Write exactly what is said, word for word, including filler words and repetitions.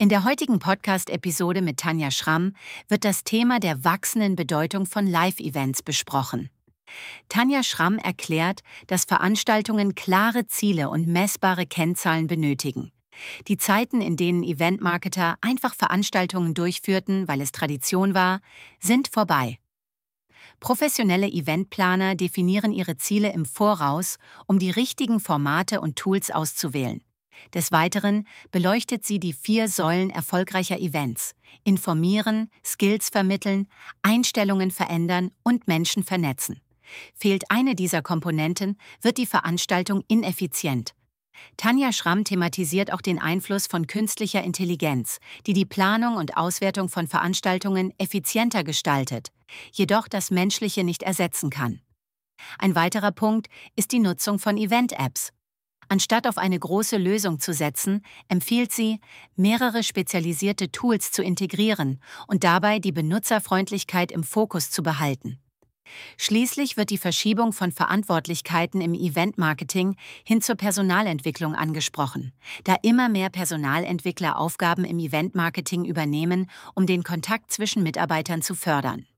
In der heutigen Podcast-Episode mit Tanja Schramm wird das Thema der wachsenden Bedeutung von Live-Events besprochen. Tanja Schramm erklärt, dass Veranstaltungen klare Ziele und messbare Kennzahlen benötigen. Die Zeiten, in denen Eventmarketer einfach Veranstaltungen durchführten, weil es Tradition war, sind vorbei. Professionelle Eventplaner definieren ihre Ziele im Voraus, um die richtigen Formate und Tools auszuwählen. Des Weiteren beleuchtet sie die vier Säulen erfolgreicher Events: Informieren, Skills vermitteln, Einstellungen verändern und Menschen vernetzen. Fehlt eine dieser Komponenten, wird die Veranstaltung ineffizient. Tanja Schramm thematisiert auch den Einfluss von künstlicher Intelligenz, die die Planung und Auswertung von Veranstaltungen effizienter gestaltet, jedoch das Menschliche nicht ersetzen kann. Ein weiterer Punkt ist die Nutzung von Event-Apps. Anstatt auf eine große Lösung zu setzen, empfiehlt sie, mehrere spezialisierte Tools zu integrieren und dabei die Benutzerfreundlichkeit im Fokus zu behalten. Schließlich wird die Verschiebung von Verantwortlichkeiten im Eventmarketing hin zur Personalentwicklung angesprochen, da immer mehr Personalentwickler Aufgaben im Eventmarketing übernehmen, um den Kontakt zwischen Mitarbeitern zu fördern.